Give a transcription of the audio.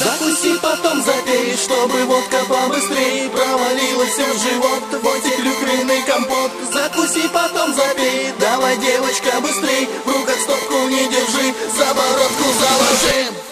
Закуси, потом запей, чтобы водка побыстрей провалилась в живот, твой клюквенный компот. Закуси, потом запей, давай, девочка, быстрей, в руках стопку не держи, за бородку заложи.